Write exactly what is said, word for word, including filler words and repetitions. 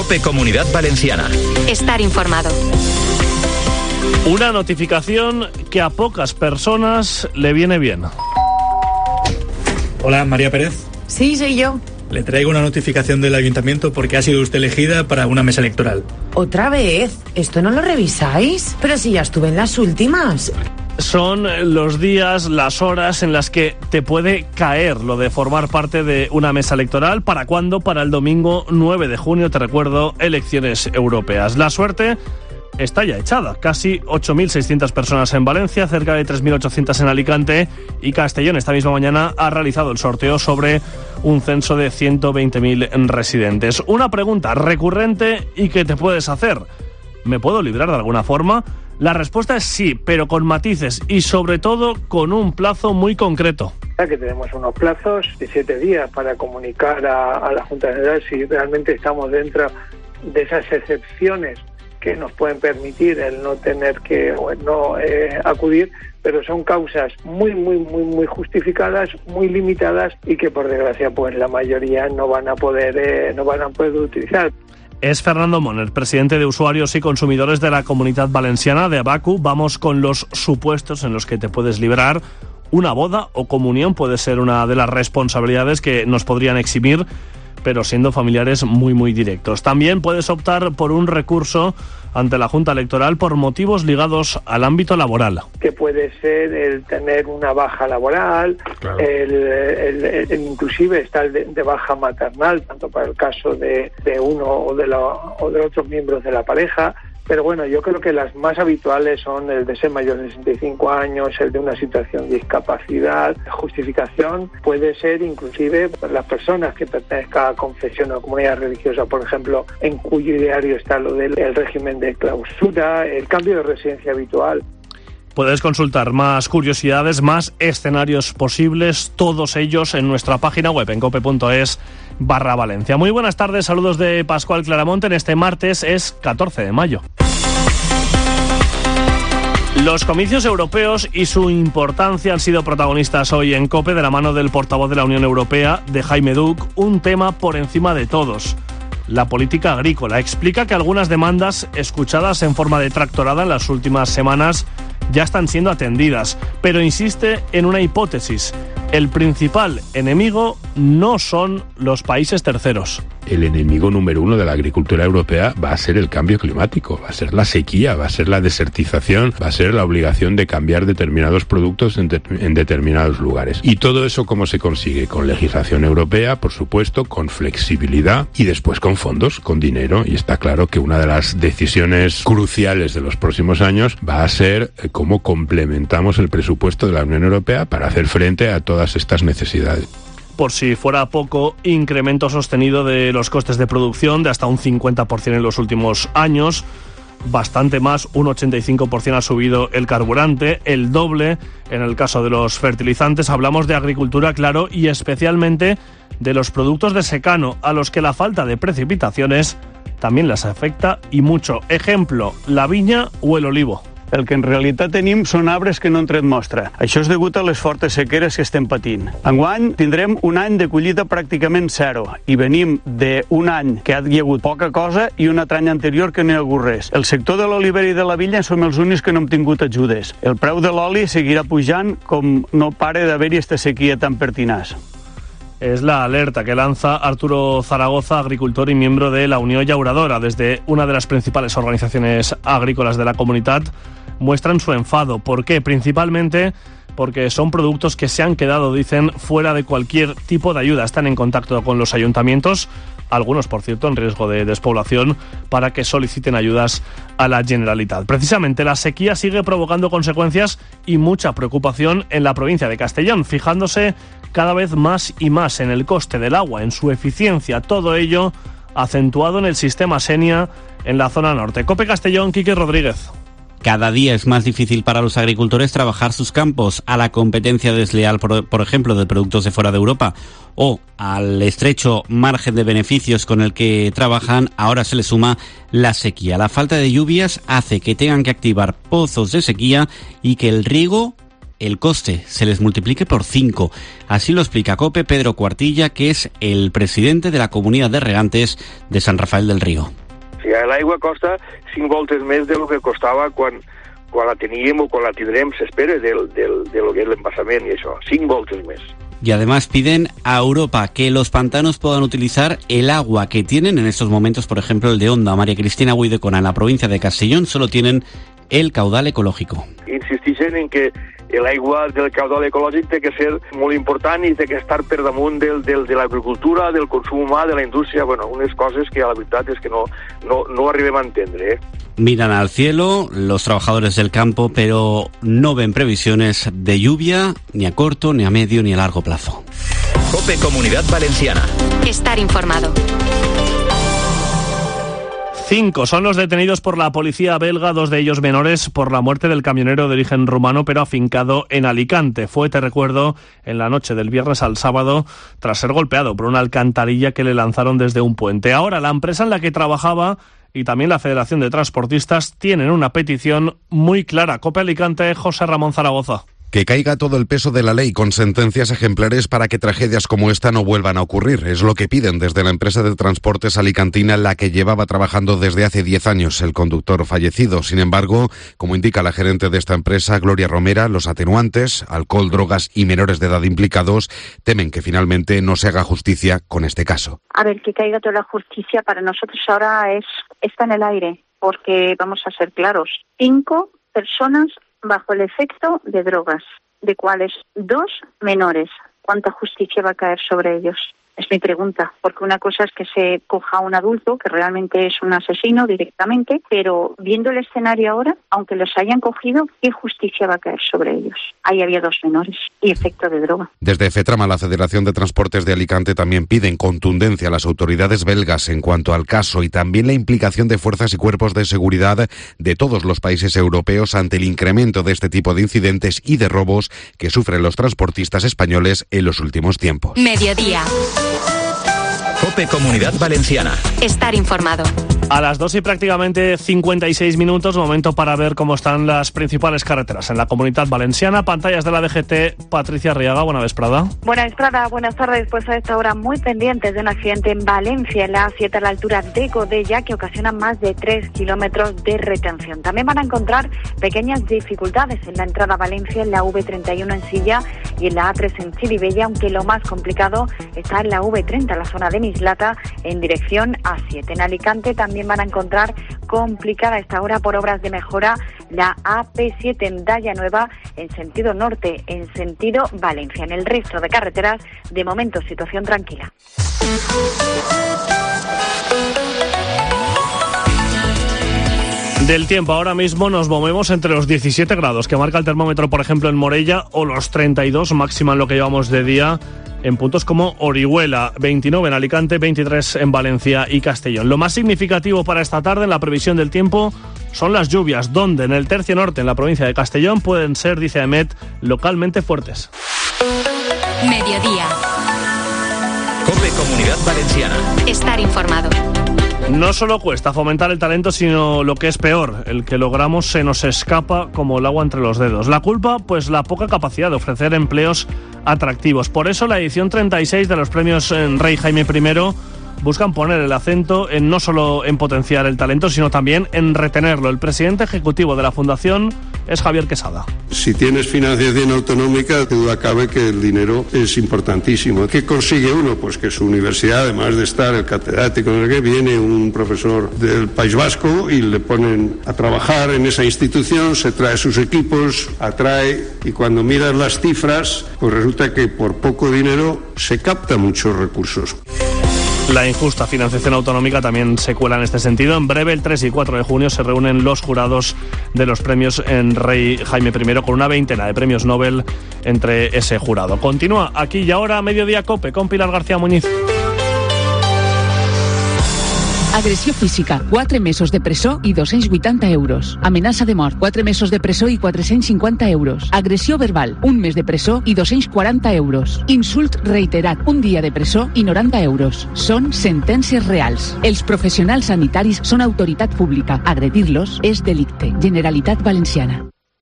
COPE Comunidad Valenciana. Estar informado. Una notificación que a pocas personas le viene bien. Hola, María Pérez. Sí, soy yo. Le traigo una notificación del ayuntamiento porque ha sido usted elegida para una mesa electoral. ¿Otra vez? ¿Esto no lo revisáis? Pero si ya estuve en las últimas. Son los días, las horas en las que te puede caer lo de formar parte de una mesa electoral. ¿Para cuándo? Para el domingo nueve de junio, te recuerdo, elecciones europeas. La suerte está ya echada. Casi ocho mil seiscientas personas en Valencia, cerca de tres mil ochocientas en Alicante, y Castellón esta misma mañana ha realizado el sorteo sobre un censo de ciento veinte mil residentes. Una pregunta recurrente y que te puedes hacer: ¿me puedo librar de alguna forma? La respuesta es sí, pero con matices y sobre todo con un plazo muy concreto. Que tenemos unos plazos de siete días para comunicar a, a la Junta General si realmente estamos dentro de esas excepciones que nos pueden permitir el no tener que o el no eh, acudir, pero son causas muy, muy, muy, muy justificadas, muy limitadas y que por desgracia pues la mayoría no van a poder, eh, no van a poder utilizar. Es Fernando Moner, presidente de Usuarios y Consumidores de la Comunidad Valenciana de Abacu. Vamos con los supuestos en los que te puedes librar. Una boda o comunión puede ser una de las responsabilidades que nos podrían eximir, pero siendo familiares muy, muy directos. También puedes optar por un recurso ante la Junta Electoral por motivos ligados al ámbito laboral. Que puede ser el tener una baja laboral, claro. el, el, el, el inclusive estar de, de baja maternal, tanto para el caso de, de uno o de, la, o de otros miembros de la pareja. Pero bueno, yo creo que las más habituales son el de ser mayor de sesenta y cinco años, el de una situación de discapacidad. La justificación puede ser inclusive las personas que pertenezcan a confesión o comunidad religiosa, por ejemplo, en cuyo ideario está lo del el régimen de clausura, el cambio de residencia habitual. Puedes consultar más curiosidades, más escenarios posibles, todos ellos en nuestra página web en cope punto es barra Valencia. Muy buenas tardes, saludos de Pascual Claramonte. En este martes es catorce de mayo. Los comicios europeos y su importancia han sido protagonistas hoy en COPE de la mano del portavoz de la Unión Europea, de Jaime Duch, un tema por encima de todos: la política agrícola. Explica que algunas demandas escuchadas en forma de tractorada en las últimas semanas ya están siendo atendidas, pero insiste en una hipótesis: el principal enemigo no son los países terceros. El enemigo número uno de la agricultura europea va a ser el cambio climático, va a ser la sequía, va a ser la desertización, va a ser la obligación de cambiar determinados productos en, de- en determinados lugares. Y todo eso, ¿cómo se consigue? Con legislación europea, por supuesto, con flexibilidad y después con fondos, con dinero. Y está claro que una de las decisiones cruciales de los próximos años va a ser eh, cómo complementamos el presupuesto de la Unión Europea para hacer frente a todas estas necesidades. Por si fuera poco, incremento sostenido de los costes de producción de hasta un cincuenta por ciento en los últimos años, bastante más, un ochenta y cinco por ciento ha subido el carburante, el doble en el caso de los fertilizantes. Hablamos de agricultura, claro, y especialmente de los productos de secano, a los que la falta de precipitaciones también les afecta y mucho. Ejemplo, la vinya o el olivo. El que en realitat tenim són arbres que no han tret mostra. Això és degut a les fortes sequeres que estem patint. Enguany tindrem un any de collita pràcticament zero i venim d'un any que hi ha hagut poca cosa i un altre any anterior que no hi ha hagut res. El sector de l'olivera i de la vinya som els únics que no hem tingut ajudes. El preu de l'oli seguirà pujant com no pare d'haver-hi esta sequia tan pertinaç. Es la alerta que lanza Arturo Zaragoza, agricultor y miembro de la Unión Llauradora. Desde una de las principales organizaciones agrícolas de la comunidad muestran su enfado. ¿Por qué? Principalmente porque son productos que se han quedado, dicen, fuera de cualquier tipo de ayuda. Están en contacto con los ayuntamientos, algunos, por cierto, en riesgo de despoblación, para que soliciten ayudas a la Generalitat. Precisamente la sequía sigue provocando consecuencias y mucha preocupación en la provincia de Castellón, fijándose cada vez más y más en el coste del agua, en su eficiencia, todo ello acentuado en el sistema Senia en la zona norte. COPE Castellón, Quique Rodríguez. Cada día es más difícil para los agricultores trabajar sus campos. A la competencia desleal, por, por ejemplo, de productos de fuera de Europa, o al estrecho margen de beneficios con el que trabajan, ahora se le suma la sequía. La falta de lluvias hace que tengan que activar pozos de sequía y que el riego el coste se les multiplique por cinco. Así lo explica a COPE Pedro Cuartilla, que es el presidente de la Comunidad de Regantes de San Rafael del Río. O sigui, l'aigua costa cinc voltes més de lo que costava quan, quan la teníem o quan la tindrem, s'espera, del, del, de lo que és l'embassament i això, cinc voltes més. Y además piden a Europa que los pantanos puedan utilizar el agua que tienen en estos momentos. Por ejemplo, el de Onda, María Cristina Buidecona, en la provincia de Castellón, solo tienen el caudal ecológico. Insisteixen en que l'aigua del caudal ecològic té que ser molt important i té que estar per damunt del, del, de l'agricultura, del consum humà, de la indústria, bueno, unes coses que la veritat és que no, no, no arribem a entendre, eh? Miran al cielo los trabajadores del campo, pero no ven previsiones de lluvia ni a corto, ni a medio, ni a largo plazo. COPE Comunidad Valenciana. Estar informado. Cinco son los detenidos por la policía belga, dos de ellos menores, por la muerte del camionero de origen rumano, pero afincado en Alicante. Fue, te recuerdo, en la noche del viernes al sábado, tras ser golpeado por una alcantarilla que le lanzaron desde un puente. Ahora, la empresa en la que trabajaba y también la Federación de Transportistas tienen una petición muy clara. COPE Alicante, José Ramón Zaragoza. Que caiga todo el peso de la ley con sentencias ejemplares para que tragedias como esta no vuelvan a ocurrir. Es lo que piden desde la empresa de transportes alicantina, la que llevaba trabajando desde hace diez años el conductor fallecido. Sin embargo, como indica la gerente de esta empresa, Gloria Romera, los atenuantes, alcohol, drogas y menores de edad implicados, temen que finalmente no se haga justicia con este caso. A ver, que caiga toda la justicia para nosotros ahora es está en el aire, porque vamos a ser claros, cinco personas bajo el efecto de drogas, de cuales dos menores. ¿Cuánta justicia va a caer sobre ellos? Es mi pregunta, porque una cosa es que se coja a un adulto que realmente es un asesino directamente, pero viendo el escenario ahora, aunque los hayan cogido, ¿qué justicia va a caer sobre ellos? Ahí había dos menores y efecto de droga. Desde FETRAMA, la Federación de Transportes de Alicante, también piden contundencia a las autoridades belgas en cuanto al caso y también la implicación de fuerzas y cuerpos de seguridad de todos los países europeos ante el incremento de este tipo de incidentes y de robos que sufren los transportistas españoles en los últimos tiempos. Mediodía. COPE Comunidad Valenciana. Estar informado. A las dos y prácticamente cincuenta y seis minutos, momento para ver cómo están las principales carreteras en la Comunidad Valenciana. Pantallas de la D G T, Patricia Arriaga, buena vesprada. Buena vesprada, buenas tardes. Pues a esta hora muy pendientes de un accidente en Valencia, en la A siete a la altura de Godella, que ocasiona más de tres kilómetros de retención. También van a encontrar pequeñas dificultades en la entrada a Valencia, en la V treinta y uno en Silla y en la A tres en Chirivella, aunque lo más complicado está en la V treinta, la zona de Mislata, en dirección A siete. En Alicante también van a encontrar complicada a esta hora por obras de mejora la A P siete en Daya Nueva en sentido norte, en sentido Valencia. En el resto de carreteras, de momento, situación tranquila. Del tiempo, ahora mismo nos movemos entre los diecisiete grados que marca el termómetro, por ejemplo, en Morella, o los treinta y dos máxima en lo que llevamos de día en puntos como Orihuela, veintinueve en Alicante, veintitrés en Valencia y Castellón. Lo más significativo para esta tarde en la previsión del tiempo son las lluvias, donde en el tercio norte, en la provincia de Castellón, pueden ser, dice AEMET, localmente fuertes. Mediodía. COPE Comunidad Valenciana. Estar informado. No solo cuesta fomentar el talento, sino lo que es peor, el que logramos se nos escapa como el agua entre los dedos. La culpa, pues la poca capacidad de ofrecer empleos atractivos. Por eso la edición treinta y seis de los premios en Rey Jaime primero buscan poner el acento en no solo en potenciar el talento, sino también en retenerlo. El presidente ejecutivo de la Fundación es Javier Quesada. Si tienes financiación autonómica, de duda cabe que el dinero es importantísimo. ¿Qué consigue uno? Pues que su universidad, además de estar el catedrático en el que viene un profesor del País Vasco y le ponen a trabajar en esa institución, se trae sus equipos, atrae, y cuando miras las cifras, pues resulta que por poco dinero se captan muchos recursos. La injusta financiación autonómica también se cuela en este sentido. En breve, el tres y cuatro de junio, se reúnen los jurados de los premios en Rey Jaime primero con una veintena de premios Nobel entre ese jurado. Continúa aquí y ahora Mediodía COPE con Pilar García Muñiz. Agressió física, quatre mesos de presó i dos-cents vuitanta euros. Amenaça de mort, quatre mesos de presó i quatre-cents cinquanta euros. Agressió verbal, un mes de presó i dos-cents quaranta euros. Insult reiterat, un dia de presó i noranta euros. Són sentències reals. Els professionals sanitaris són autoritat pública. Agredir-los és delicte. Generalitat Valenciana.